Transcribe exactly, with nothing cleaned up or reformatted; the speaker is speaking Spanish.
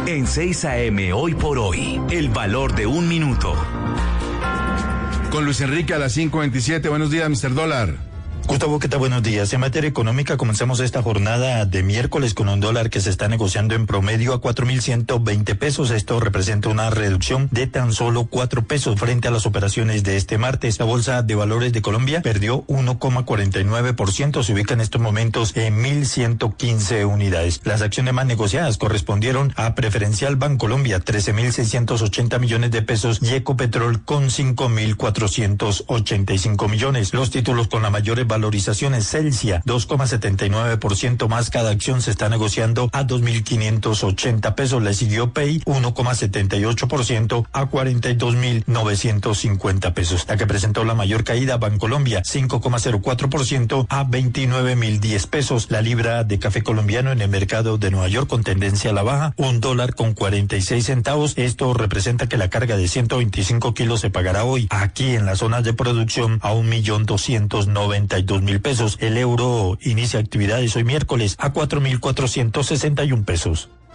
En seis A M Hoy por Hoy, el valor de un minuto. Con Luis Enrique a las cinco veintisiete. Buenos días, mister Dólar. Gustavo, ¿qué tal? Buenos días. En materia económica, comenzamos esta jornada de miércoles con un dólar que se está negociando en promedio a cuatro mil ciento veinte pesos. Esto representa una reducción de tan solo cuatro pesos frente a las operaciones de este martes. La Bolsa de Valores de Colombia perdió uno coma cuarenta y nueve por ciento. Se ubica en estos momentos en mil ciento quince unidades. Las acciones más negociadas correspondieron a Preferencial Bancolombia, trece mil seiscientos ochenta millones de pesos, y Ecopetrol con cinco mil cuatrocientos ochenta y cinco millones. Los títulos con las mayores valorizaciones: Celsia, dos coma setenta y nueve por ciento más, cada acción se está negociando a dos mil quinientos ochenta pesos. Le siguió Pay, uno coma setenta y ocho por ciento a cuarenta y dos mil novecientos cincuenta pesos. La que presentó la mayor caída, Bancolombia, cinco coma cero cuatro por ciento a veintinueve mil diez pesos. La libra de café colombiano en el mercado de Nueva York con tendencia a la baja, un dólar con cuarenta y seis centavos. Esto representa que la carga de ciento veinticinco kilos se pagará hoy aquí en las zonas de producción a un millón doscientos noventa y dos mil pesos. El euro inicia actividades hoy miércoles a cuatro mil cuatrocientos sesenta y un pesos.